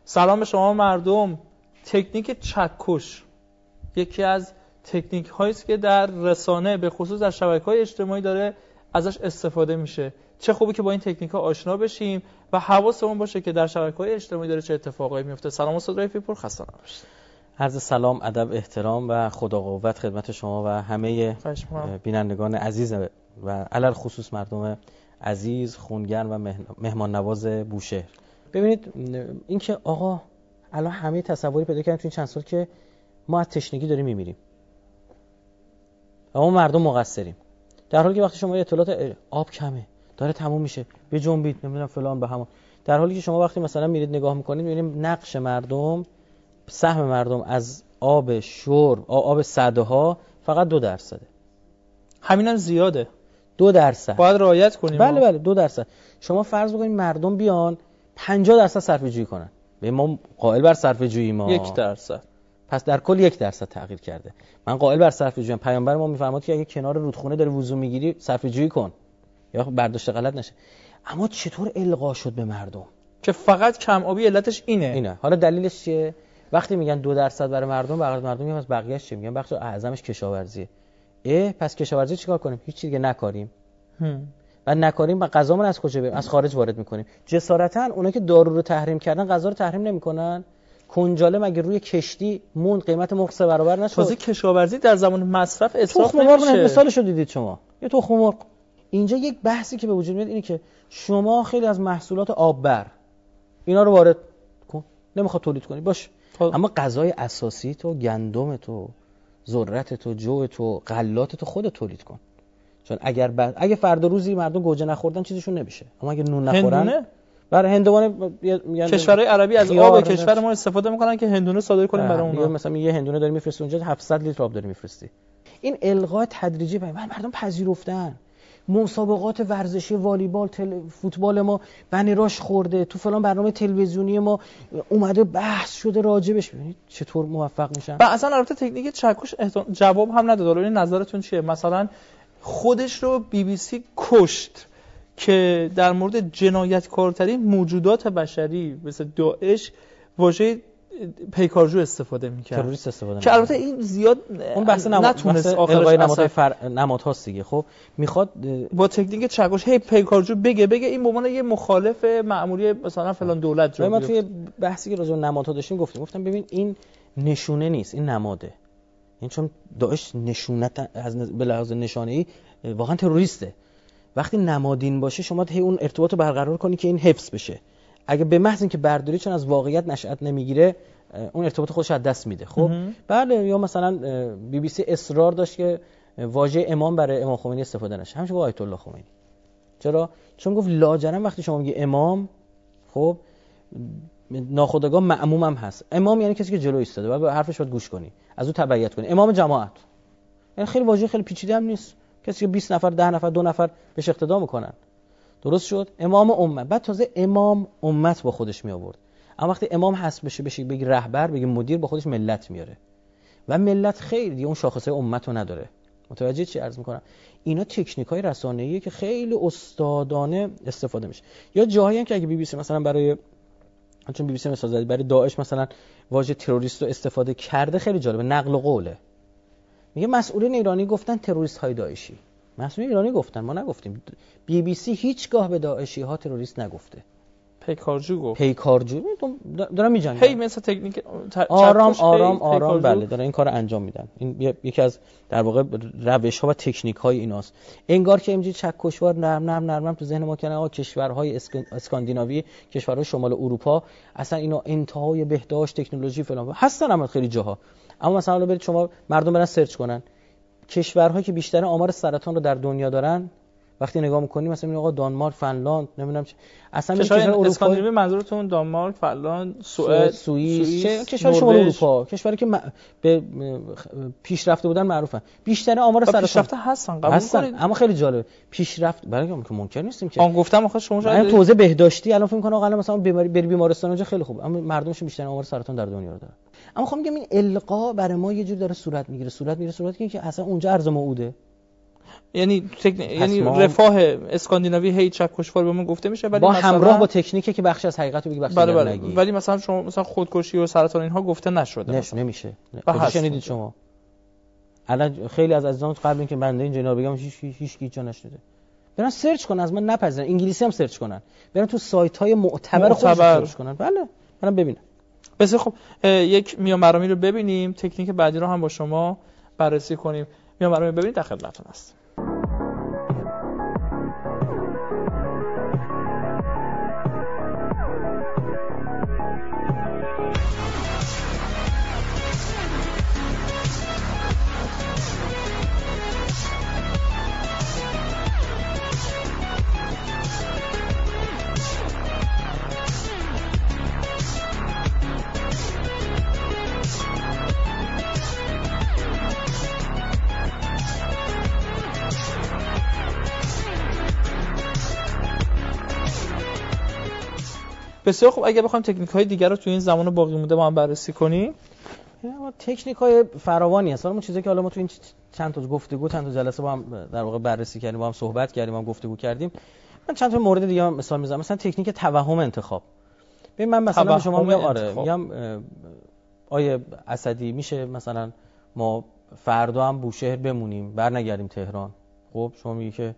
سلام به شما مردم. تکنیک چکش یکی از تکنیک هایی است که در رسانه به خصوص در شبکه‌های اجتماعی داره ازش استفاده میشه. چه خوبه که با این تکنیک ها آشنا بشیم و حواسمون باشه که در شبکه‌های اجتماعی داره چه اتفاقایی میفته. سلام استاد رفیعی پور، خسته نباشید. عرض سلام، ادب، احترام و خدا قوت خدمت شما و همه بینندگان عزیز و علل خصوص مردم عزیز، خونگرم و مهمان نواز بوشهر. ببینید اینکه آقا الان همه تصوری پیدا کردن تو این چند سال که ما از تشنگی داریم میمیریم. اما مردم مقصریم. در حالی که وقتی شما اطلاعات آب کمه، داره تموم میشه، بجنبید، نمیدونم فلان به همون. در حالی که شما وقتی مثلا میرید نگاه میکنید میبینید نقش مردم، سهم مردم از آب شرب، آب سده ها فقط 2%. همینم زیاده. 2%. باید رعایت کنیم. بله 2%. شما فرض بکنید مردم بیان 50% صرفه جویی کنن. به ما قائل بر صرفه جویی ما 1%. پس در کل 1% تغییر کرده. من قائل بر صرفه جویی ام. پیامبر ما میفرماد که اگه کنار رودخونه داری وضو میگیری صرفه جویی کن یا برداشت غلط نشه. اما چطور القا شد به مردم که فقط کم آبی علتش اینه؟ حالا دلیلش چیه؟ وقتی میگن 2% برای مردم، بقیه مردم میگن از بقیه‌اش چی؟ میگن بخش اعظمش کشاورزیه. پس کشاورزی چیکار کنیم؟ هیچ چیزی نکاریم. و نکاریم و غذامون از کجا بریم؟ از خارج وارد میکنیم. جسارتاً اونا که دارو رو تحریم کردن غذا رو تحریم نمیکنن. کنجاله مگه روی کشتی موند قیمت مرغ 3 برابر نشد؟ تازه کشاورزی در زمان مصرف اسراف نمیشه. مثالشو دیدید شما. یه تخم مرغ. اینجا یک بحثی که به وجود میاد اینه که شما خیلی از محصولات آببر اینا رو وارد کن. نمیخواد تولید کنی باش. اما غذای اساسی تو، گندم تو، ذرت تو، جو تو، غلات تو خودت تولید کن. چون اگه فردا روزی مردم گوجه نخوردن چیزشون نمیشه. اما اگه نون نخورن برای هندوانه کشورهای عربی از آب کشور ما استفاده میکنن که هندونه صادر کنیم برای اونها. مثلا یه هندونه داری میفرستی اونجا 700 لیتر آب داری میفرستی. این الغای تدریجی مردم پذیرفتن. مسابقات ورزشی والیبال، فوتبال ما بنراش خورده، تو فلان برنامه تلویزیونی ما اومده بحث شده راجبش. ببینید چطور موفق میشن. و اصلا البته تکنیک چکش جواب هم نداد. این نظرتون چیه؟ مثلا خودش رو BBC کشت که در مورد جنایتکارترین موجودات بشری مثل داعش واژه پیکارجو استفاده می‌کرد، تروریست استفاده که البته این زیاد اون بحث نتونست آخرش نمادهاست دیگه. خب میخواد با تکنیک چکش پیکارجو بگه این به عنوان یه مخالف مأموری مثلا فلان دولت جا ما توی بحثی که راجع به نمادها داشتیم گفتم ببین این نشونه نیست، این نماده. این چون داعش نشونت از به لحاظ نشانه‌ای واقعا تروریسته. وقتی نمادین باشه شما هی اون ارتباط رو برقرار کنی که این حفظ بشه. اگه به محض اینکه برداری چون از واقعیت نشأت نمیگیره اون ارتباط خودش از دست میده. خب بله. یا مثلا BBC اصرار داشت که واژه امام برای امام خمینی استفاده نشه، همش با آیت الله خمینی. چرا؟ چون گفت لاجرم وقتی شما میگی امام، خب ناخودآگاه مأموم هم هست. امام یعنی کسی که جلو ایستاده و به حرفش باید گوش کنی، از او تبعیت کنی. امام جماعت یعنی خیلی واژه خیلی پیچیده هم نیست. کسی که 20 نفر، 10 نفر، 2 نفر بهش اقتدا میکنن. درست شد؟ امام امت. بعد تازه امام امت با خودش می آورد. اما وقتی امام هست بشه بگی رهبر، بگی مدیر، با خودش ملت میاره. و ملت خیلی اون شاخصه امت رو نداره. متوجه چی عرض میکنم؟ اینا تکنیک‌های رسانه‌ایه که خیلی استادانه استفاده میشه. یا جاهایی هم که اگه BBC مثلا برای چون BBC مثلا زد برای داعش مثلا واژه تروریست رو استفاده کرده، خیلی جالبه. نقل و قوله. میگه مسئولین ایرانی گفتن تروریست های داعشی. مسئولین ایرانی گفتن، ما نگفتیم. BBC هیچگاه به داعشی ها تروریست نگفته. پیکارجو گفت. پیکارجو دارن میجنگن. مثل تکنیک آرام بله دارن این کارو انجام میدن. این یکی از در واقع روش ها و تکنیک های ایناست. انگار که امروز چکشوار نرم تو ذهن ما کنه آقا کشورهای اسکاندیناوی، کشورهای شمال اروپا اصلا اینا انتهای بهداشت تکنولوژی فلان هستن، اما خیلی جاها. اما مثلا برید شما مردم برن سرچ کنن کشورهایی که بیشتر آمار سرطان رو در دنیا دارن، وقتی نگاه می‌کنی مثلا آقا دانمارک، فنلاند، نمیدونم چه اصلا کشور اسکاندیناوی منظورتون دانمارک، فنلاند، سوئیس، کشور شمال اروپا، کشوری که به پیشرفته بودن معروفن. بیشتر آمار سرطان پیشرفته هستن، قبول کنید. اما خیلی جالب پیشرفت برای اینکه ممکن نیستیم که گفتم آخه شما شاید توزیع بهداشتی الان فکر می‌کنم آقا مثلا بری بیمارستان اونجا خیلی خوبه، اما مردمش بیشتر آمار سرطان در دنیا رو دارن. اما خب میگم این القا برای ما یه جور داره صورت میگیره که اصلا اونجا ارز موعوده. یعنی رفاه اسکاندیناوی هی چکشوار بهمون گفته میشه، ولی با مثلا همراه با تکنیکی که بخشی از حقیقت رو بگی بخشی دیگر نگی. ولی مثلا شما مثلا خودکشی و سرطان اینها گفته نشده. نمیشه. کجا شنیدید شما؟ الان خیلی از عزیزان قبل اینکه بنده این جنا بگم هیچ کی جا نشده. برن سرچ کنن، از من نپذیرن، انگلیسی هم سرچ کنن، برن تو سایت‌های معتبر خودشون سرچ کنن. بله منم ببینم. بسیار خب، یک میانبرامی رو ببینیم، تکنیک بعدی رو هم با شما بررسی کنیم. میانبرامی ببینید، در خدمتتون هستم. بسیار خوب، اگه بخوایم تکنیک‌های دیگر رو تو این زمان باقی مونده با هم بررسی کنیم، تکنیک‌های فراوانی هست. اون چیزی که حالا ما تو این چند تا گفتگو، چند تا جلسه با هم در واقع بررسی کردیم، با هم صحبت کردیم، با هم گفتگو کردیم، من چند تا مورد دیگه مثال میزنم. مثلا تکنیک توهم انتخاب. ببین من مثلا به شما میگم آیه اسدی میشه مثلا ما فردا هم بوشهر بمونیم، برنگردیم تهران. خب شما میگی که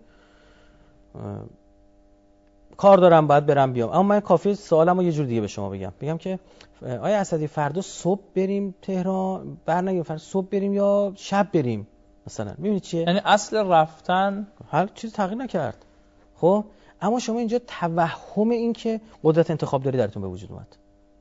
کار دارم باید برم بیام، اما من کافی سوالمو یه جور دیگه به شما بگم که آیا اسدی فردا صبح بریم تهران، برنگردیم فردا صبح بریم یا شب بریم مثلا؟ میبینید چیه؟ یعنی اصل رفتن هر چیز تغییر نکرد. خب اما شما اینجا توهم این که قدرت انتخاب داری درتون به وجود اومد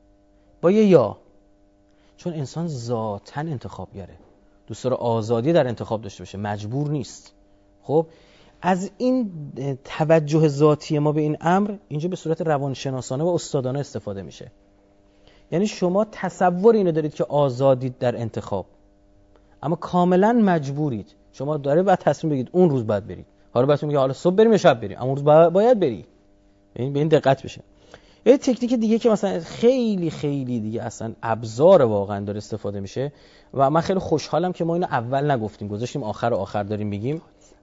با یه یا، چون انسان ذاتاً انتخابگره، دوست داره آزادی در انتخاب داشته باشه، مجبور نیست. خب از این توجه ذاتی ما به این امر اینجا به صورت روانشناسانه و استادانه استفاده میشه. یعنی شما تصور اینو دارید که آزادید در انتخاب، اما کاملا مجبورید. شما داره بعد تصمیم بگید اون روز باید برید، حالا بهتون میگه حالا صبح بریم یا شب بریم، اما اون روز باید بری. به این دقت بشه. یه تکنیک دیگه که مثلا خیلی خیلی دیگه اصلا ابزار واقعا داره استفاده میشه و من خیلی خوشحالم که ما اینو اول نگفتیم، گذاشتیم آخر داریم میگیم.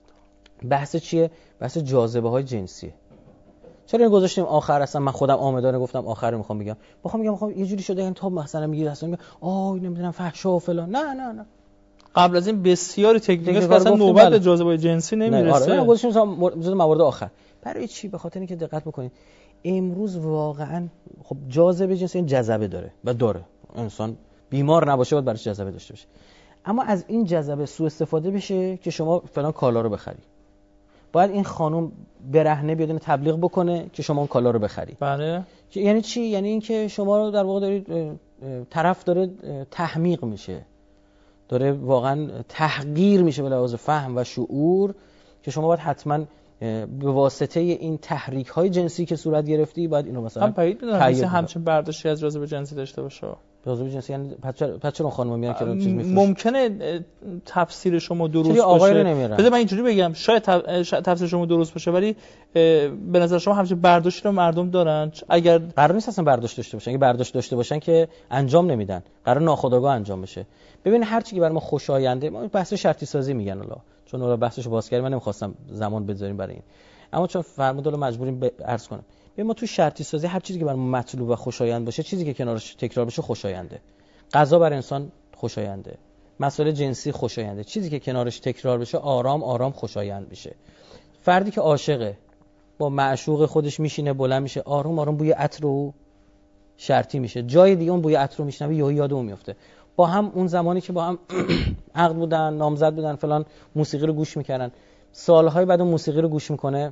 بحث چیه؟ بحث جاذبه های جنسیه. چرا اینو گذاشتیم آخر؟ اصلا من خودم آمدانه گفتم آخر رو میخوام بگم. میخوام یه جوری شده این تا مثلا میگه اصلا میگه نمیدونم فحشا و فلان. نه قبل از این بسیاری تکنیک هست که اصلا نوبت به جاذبه جنسی نمیرسه. آره گذاشتیم جزء موارد آخر. برای چی؟ به خاطر اینکه دقت بکنید امروز واقعا خب جاذبه جنسی این جذبه داره و داره، انسان بیمار نباشه باید برای جذبه داشته باشه، اما از این جذبه سوء استفاده بشه که شما فلان کالا رو بخری. باید این خانم برهنه بیاد تبلیغ بکنه که شما اون کالا رو بخری. بله. یعنی چی؟ یعنی این که شما رو در واقع دارید طرف داره تحمیق میشه، داره واقعا تحقیر میشه به لحاظ فهم و شعور، که شما باید حتما به واسطه این تحریک های جنسی که صورت گرفتی باید اینو مثلا همچین برداشتی از جاذبه جنسی داشته باشه. جاذبه جنسی یعنی پس چرا خانم میان که چیز میفروشه؟ ممکنه تفسیر شما درست باشه. بذار من اینجوری بگم، شاید تفسیر شما درست باشه، ولی به نظر شما همچین برداشتی رو مردم دارن؟ اگر قرار نیست اصلا برداشت داشته باشن، اگه برداشت داشته باشن که انجام نمیدن، قرار ناخودآگاه انجام بشه. ببین هر چیزی که برای ما خوشاینده، ما بحث شرطی سازی میگن، حالا چون اون بحثشو باز کردیم من نمیخواستم زمان بذاریم برای این، اما چون فرمود رو مجبوریم عرض کنم. ببین ما تو شرطی سازی هر چیزی که برای ما مطلوب و خوشایند باشه، چیزی که کنارش تکرار بشه خوشاینده. غذا برای انسان خوشاینده، مسائل جنسی خوشاینده، چیزی که کنارش تکرار بشه آرام خوشایند میشه. فردی که عاشقه با معشوق خودش میشینه بلند میشه آروم بوی عطر رو شرطی میشه، جای دیگه اون بوی عطر رو میشنوه یاد اون میفته. با هم اون زمانی که با هم عقد بودن، نامزد بودن فلان، موسیقی رو گوش میکردن، سالهای بعد اون موسیقی رو گوش میکنه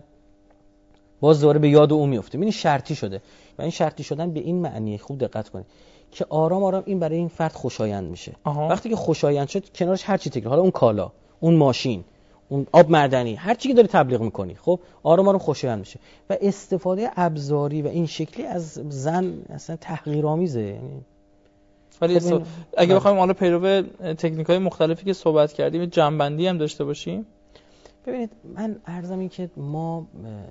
باز دوباره به یاد اون میفته. ببین شرطی شده و این شرطی شدن به این معنیه، خوب دقت کنید که آرام این برای این فرد خوشایند میشه. وقتی که خوشایند شد کنارش هر چی تکرار، حالا اون کالا، اون ماشین، اون آب معدنی، هر چیزی که داری تبلیغ میکنی، خب آرام خوشایند میشه. و استفاده ابزاری و این شکلی از زن اصلا تحقیرآمیزه. یعنی ولی اگه بخوایم حالا پیرو تکنیک‌های مختلفی که صحبت کردیم جنبندی هم داشته باشیم، ببینید من عرضم این که ما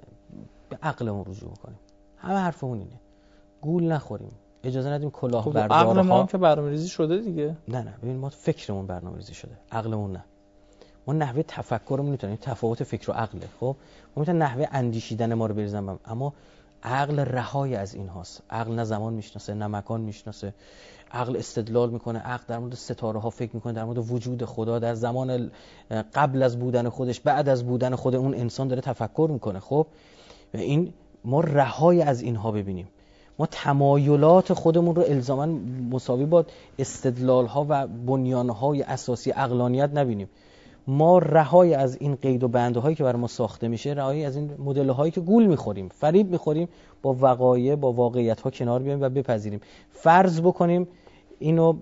به عقلمون رجوع کنیم، همه حرفمون اینه، گول نخوریم، اجازه ندیم کلاهبردارها. عقل ما هم که برنامه‌ریزی شده دیگه. نه ببین ما فکرمون برنامه‌ریزی شده، عقلمون نه. ما نحوه تفکرمون میتونیم تفاوت فکر و عقله. خب ما میتونیم نحوه اندیشیدن ما رو بریزیم، اما عقل رهای از این هاست. عقل نه زمان میشناسه نه مکان میشناسه. عقل استدلال میکنه، عقل در مورد ستاره ها فکر میکنه، در مورد وجود خدا، در زمان قبل از بودن خودش، بعد از بودن خود اون انسان داره تفکر میکنه. خب و این ما رهای از اینها ببینیم. ما تمایلات خودمون رو الزاما مساوی با استدلال ها و بنیان های اساسی عقلانیت نبینیم. ما رهای از این قید و بندهایی که بر ما ساخته میشه، رهای از این مدل هایی که گول میخوریم، فریب میخوریم، با وقایع با واقعیت ها کنار بیایم و بپذیریم. فرض بکنیم اینو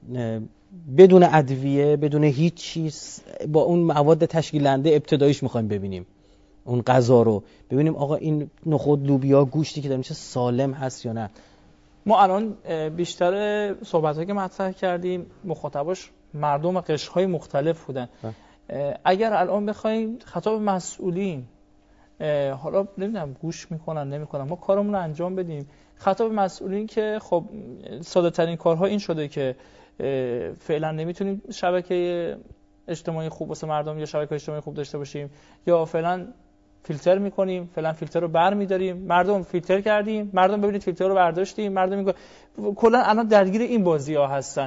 بدون ادویه، بدون هیچ چیز، با اون مواد تشکیل دهنده ابتداییش میخوایم ببینیم اون غذا رو، ببینیم آقا این نخود، لوبیا، گوشتی که داریم میشه سالم هست یا نه. ما الان بیشتر صحبتایی که مطرح کردیم مخاطباش مردم قشرهای مختلف بودن. اگر الان بخوایم خطاب مسئولین، حالا نمیدونم گوش میکنن نمیکنن، ما کارمون رو انجام بدیم. خطاب مسئولین که خب ساده ترین کارها این شده که فعلا نمیتونیم شبکه اجتماعی خوب واسه مردم یا شبکه اجتماعی خوب داشته باشیم، یا فعلا فیلتر میکنیم، فعلا فیلتر رو برمی‌داریم، مردم فیلتر کردیم، مردم ببینید فیلتر رو برداشتیم، مردم کلا الان درگیر این بازی‌ها هستن.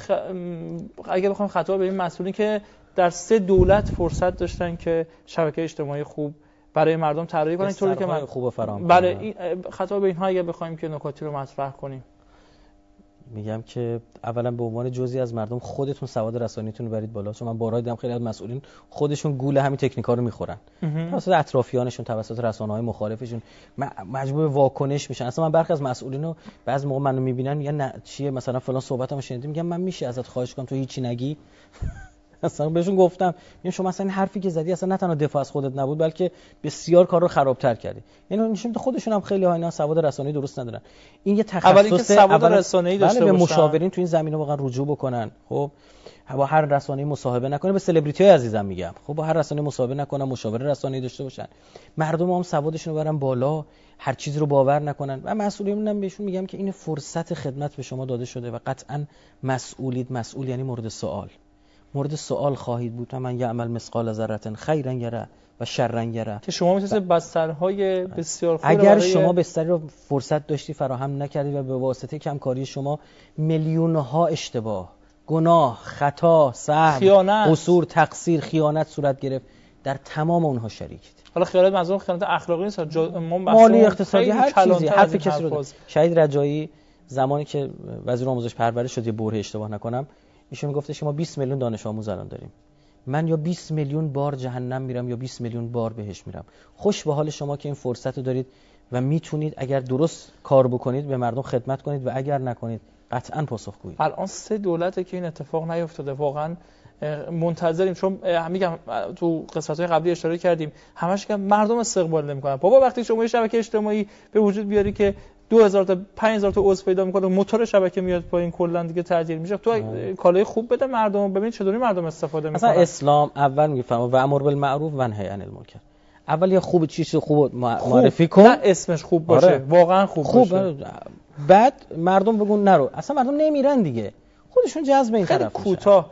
اگه بخوام خطاب به این مسئولین که در 3 دولت فرصت داشتن که شبکه اجتماعی خوب برای مردم طراحی کنن، طوری که من خوب فراهم بله خطاب به اینها اگه بخوایم که نکاتی رو مطرح کنیم، میگم که اولا به عنوان جزئی از مردم خودتون سواد رسانیتون رو برید بالا، چون من بارها دیدم خیلی از مسئولین خودشون گول همین تکنیکا رو میخورن، توسط اطرافیانشون، توسط رسانه‌های مخالفشون مجبور واکنش میشن. اصلا من برخی از مسئولینو بعضی موقع منو میبینن میگن نه چیه مثلا فلان صحبتامو شنیدی، میگم من میشه ازت خواهش کنم تو هیچی نگی؟ اصلا بهشون گفتم میگم شما اصلا این حرفی که زدی اصلا نه تنها دفاع از خودت نبود بلکه بسیار کار رو خرابتر کردی. یعنی نشون خودشون هم خیلی ها اینا سواد رسانه‌ای درست ندارن. این یه تخصص سواد رسانه‌ای داشته باشن، به مشاورین تو این زمینه واقعا رجوع بکنن. خب با هر رسانه‌ای مصاحبه نکنه، به سلبریتی‌های عزیزم میگم، خب با هر رسانه‌ای مصاحبه نکنن، مشاور رسانه‌ای داشته باشن، مردم هم سوادشون رو برن بالا، هر چیزی رو باور نکنن. و مسئولین هم بهشون میگم که این فرصت خدمت به شما داده شده و قطعاً مسئولید. مسئول یعنی مورد سوال خواهید بود. من یعمل مثقال ذره خیرا یره و شرا یره، که شما مثل بسترهای بسیار خوب اگر شما بستری رو فرصت داشتی فراهم نکردید و به واسطه کمکاری شما میلیون ها اشتباه، گناه، خطا، سهو، قصور، تقصیر، خیانت صورت گرفت، در تمام اونها شریکید. حالا خیانت منظورم خیانت اخلاقی نیست، مالی، اقتصادی، هر چیزی. حرف کسی رو شهید رجایی زمانی که وزیر آموزش پرورش شد، یه بره اشتباه نکنم، ایشون میگفتش که ما 20 میلیون دانش آموز الان داریم، من یا 20 میلیون بار جهنم میرم یا 20 میلیون بار بهش میرم. خوش به حال شما که این فرصت رو دارید و میتونید اگر درست کار بکنید به مردم خدمت کنید و اگر نکنید قطعاً پاسخگویید. الان 3 دولته که این اتفاق نیفتاده، واقعا منتظریم. چون میگم تو قسمت‌های قبلی اشاره کردیم همش که مردم استقبال نمی‌کنن. بابا وقتی شما شبکه اجتماعی به وجود بیاری که 2000 تا 5000 تا عضو پیدا می‌کنه، موتور شبکه میاد پایین، کلا دیگه تعطیل میشه. تو کالای خوب بده مردم، ببین چطوری مردم استفاده می‌کنن. مثلا اسلام اول میگه و امر بالمعروف و نهی عن المنکر. اول یه خوب چیز خوب معرفی کن، نه اسمش خوب باشه. آره. واقعا خوب باشه. بعد مردم بگون نرو. اصلا مردم نمیرن دیگه، خودشون جذب این طرف میشن. کوتاه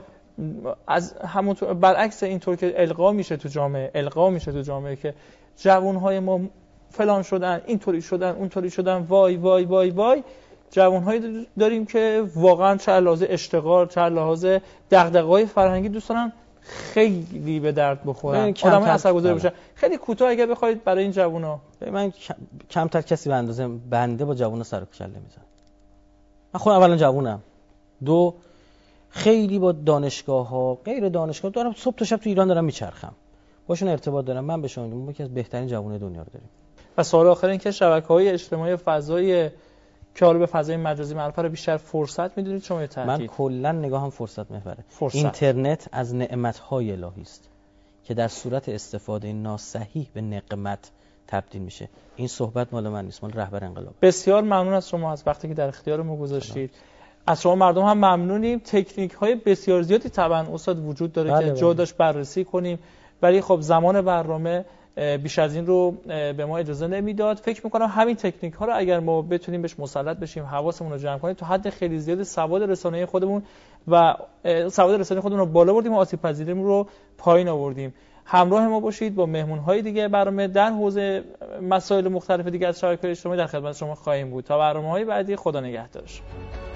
از همونطور برعکس اینطور که القا میشه تو جامعه که جوانهای ما فلان شدن، اینطوری شدن، اونطوری شدن، وای وای وای وای. جوانهایی داریم که واقعا چه لحاظ اشتغال، چه لحاظ دغدغه‌های فرهنگی دوست دارن خیلی به درد بخورن، آدمای اثرگذار باشن. خیلی کوتاه اگه بخواید برای این جوونا، من کمتر کسی به اندازه بنده با جوونا سر و کله میزنم. من خودم اولا جوونم، دو خیلی با دانشگاه‌ها، غیر دانشگاه دارم صبح تا شب تو ایران دارم میچرخم، باشون ارتباط دارم. من به شما میگم ما یکی از بهترین جوانای دنیا رو داریم. و سوال آخر این که شبکه‌های اجتماعی فضای که حالا به فضای مجازی معروفه رو بیشتر فرصت می‌دونید شما؟ من کلا نگاهم فرصت محوره. اینترنت از نعمت‌های الهی است که در صورت استفاده ناصحیح به نقمت تبدیل میشه. این صحبت مال من نیست، مال رهبر انقلاب. بسیار ممنون از شما از وقتی که در اختیار ما گذاشتید. از شما مردم هم ممنونیم. تکنیک‌های بسیار زیادی طبعا استاد وجود داره که جا داشت بررسی کنیم، ولی خب زمان برنامه بیش از این رو به ما اجازه نمیداد. فکر میکنم همین تکنیک ها رو اگر ما بتونیم بهش مسلط بشیم، حواسمون رو جمع کنیم، تا حد خیلی زیاد سواد رسانه‌ای خودمون و سواد رسانه‌ای خودمون رو بالا بردیم و آسیب پذیریمون رو پایین آوردیم. همراه ما باشید با مهمون‌های دیگه برنامه در حوزه مسائل مختلف دیگه از شبکه‌های اجتماعی در خدمت شما خواهیم بود. تا برنامه‌های بعدی، خدا نگهدارش.